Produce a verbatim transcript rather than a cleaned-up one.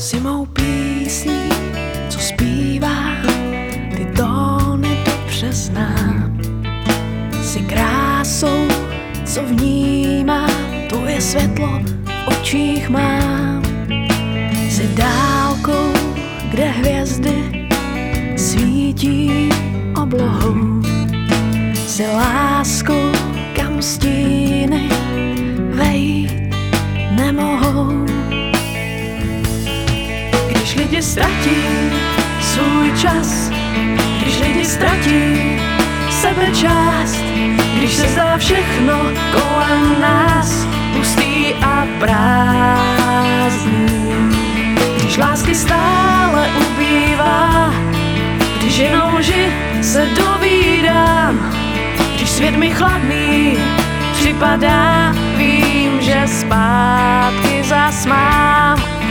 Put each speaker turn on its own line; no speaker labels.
Si mou písní, co zpívá, ty tóny dobře znám. Si krásou, co vnímám, tvoje světlo v očích mám. Si dálkou, kde hvězdy svítí oblohou. Si láskou, kam stíny vejít nemohou. Když lidi ztratí svůj čas, když lidi ztratí sebečást, když se zdá všechno kolem nás pustý a prázdný, když lásky stále ubývá, když jenom lži se dovídám, když svět mi chladný připadá, vím, že zpátky zas mám